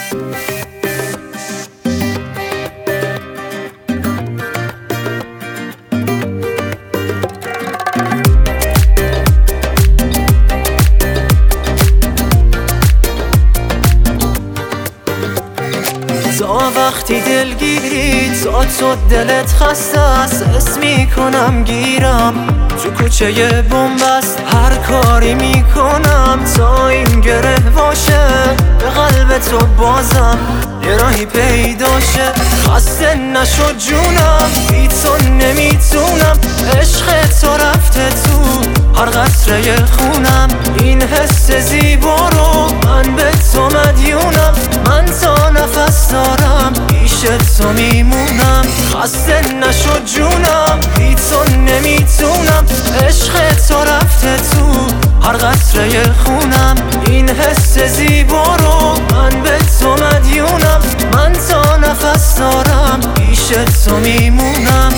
تا وقتی دلگیری تو دلت خسته است، حس میکنم گیرم تو کوچه بنبست. هر کاری میکنم تا این گره باشه به قلب تو بازم یه راهی پیدا شه. خسته نشو جونم بی تو نمیتونم، عشق تو رفته تو هر قطره خونم. این حس زیبا رو من به تو مدیونم، من تا نفس دارم پیش تو میمونم. خسته نشو جونم بی تو نمیتونم، عشق تو رفته تو هر قطره خونم. این حس زیبا رو من به تو مدیونم، من تا نفس دارم پیش تو میمونم.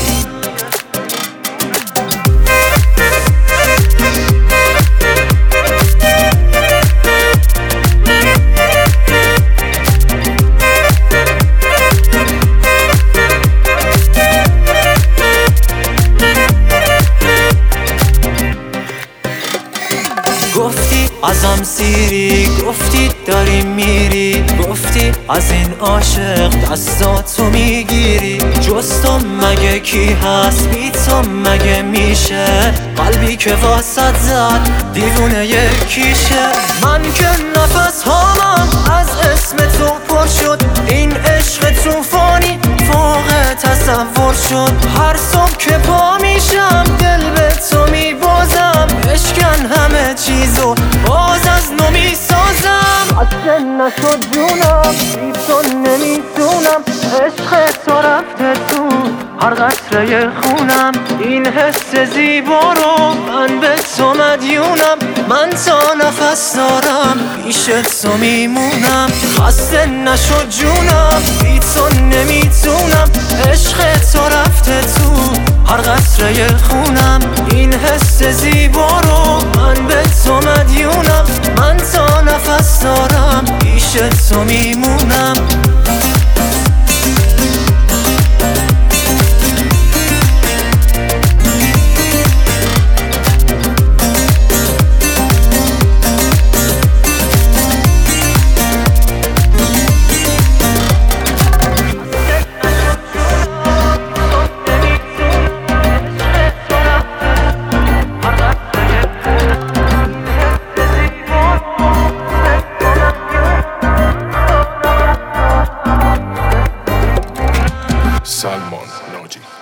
گفتی ازم سیری، گفتی داری میری، گفتی از این عاشق دستاتو میگیری. جز تو مگه کی هست بی تو مگه میشه، قلبی که واسط زد دیوونه یکیشه. من که نفس هامم از اسم تو پر شد، این عشق توفانی فوق تصور شد. هر صبح که پا میشم دل به تو میبازم، اشکن همه چیزو باز از نو میسازم. خسته نشو جونم بی تو نمیتونم، عشق تو رفته تو هر قطره خونم. این حس زیبا رو من به تو مدیونم، من تا نفس دارم پیش تو میمونم. خسته نشو جونم بی تو نمیتونم، عشق تو رفته تو هر قطره خونم. این حس زیبا رو من به تو مدیونم، من تا نفس دارم پیش تو میمونم. Salmon Logic.